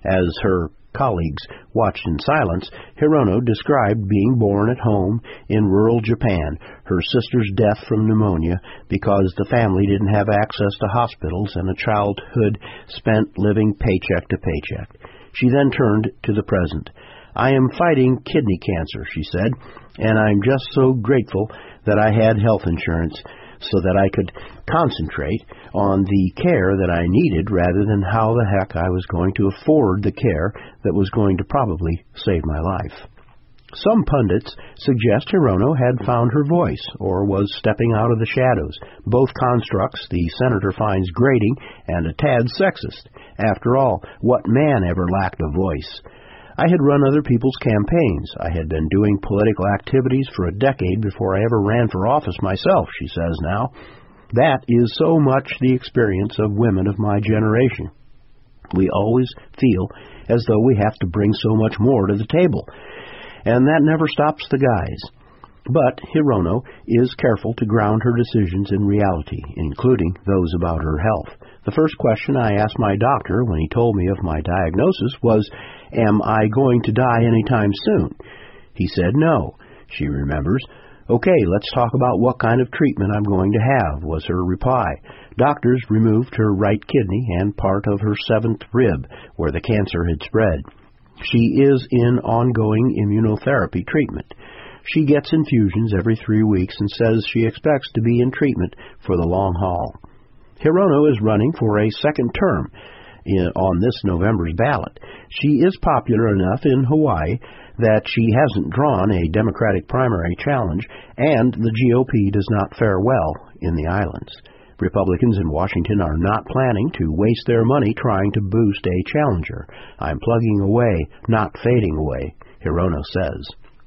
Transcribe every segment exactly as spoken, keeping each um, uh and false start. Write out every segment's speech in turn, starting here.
As her colleagues watched in silence, Hirono described being born at home in rural Japan, her sister's death from pneumonia because the family didn't have access to hospitals, and a childhood spent living paycheck to paycheck. She then turned to the present. "I am fighting kidney cancer," she said, "and I'm just so grateful that I had health insurance so that I could concentrate on the care that I needed rather than how the heck I was going to afford the care that was going to probably save my life." Some pundits suggest Hirono had found her voice or was stepping out of the shadows, both constructs the senator finds grating and a tad sexist. After all, what man ever lacked a voice? "I had run other people's campaigns. I had been doing political activities for a decade before I ever ran for office myself," she says now. "That is so much the experience of women of my generation. We always feel as though we have to bring so much more to the table, and that never stops the guys." But Hirono is careful to ground her decisions in reality, including those about her health. The first question I asked my doctor when he told me of my diagnosis was, "Am I going to die anytime soon?" He said no. She remembers. "Okay, let's talk about what kind of treatment I'm going to have," was her reply. Doctors removed her right kidney and part of her seventh rib, where the cancer had spread. She is in ongoing immunotherapy treatment. She gets infusions every three weeks and says she expects to be in treatment for the long haul. Hirono is running for a second term in, on this November's ballot. She is popular enough in Hawaii that she hasn't drawn a Democratic primary challenge, and the G O P does not fare well in the islands. Republicans in Washington are not planning to waste their money trying to boost a challenger. "I'm plugging away, not fading away," Hirono says.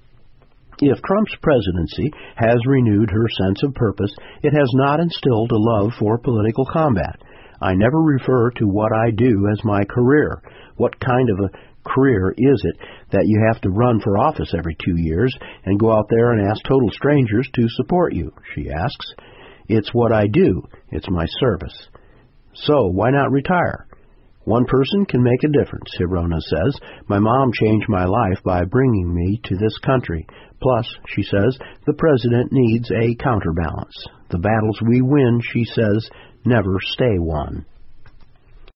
If Trump's presidency has renewed her sense of purpose, it has not instilled a love for political combat. "I never refer to what I do as my career. What kind of a career is it that you have to run for office every two years and go out there and ask total strangers to support you?" she asks. "It's what I do. It's my service. So why not retire?" "One person can make a difference," Hirono says. "My mom changed my life by bringing me to this country. Plus," she says, "the president needs a counterbalance. The battles we win," she says, "never stay won."